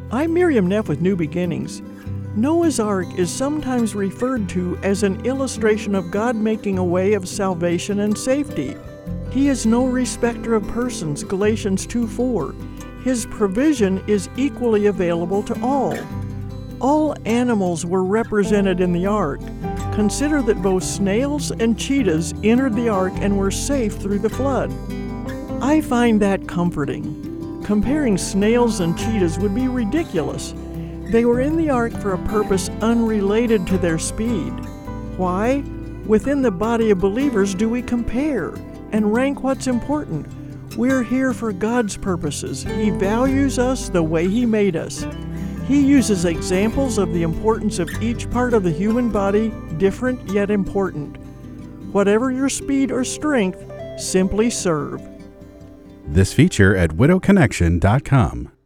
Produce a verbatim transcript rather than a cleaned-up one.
I'm Miriam Neff with New Beginnings. Noah's Ark is sometimes referred to as an illustration of God making a way of salvation and safety. He is no respecter of persons, Galatians two four. His provision is equally available to all. All animals were represented in the ark. Consider that both snails and cheetahs entered the ark and were safe through the flood. I find that comforting. Comparing snails and cheetahs would be ridiculous. They were in the ark for a purpose unrelated to their speed. Why? Within the body of believers do we compare and rank what's important. We're here for God's purposes. He values us the way He made us. He uses examples of the importance of each part of the human body, different yet important. Whatever your speed or strength, simply serve. This feature at widow connection dot com.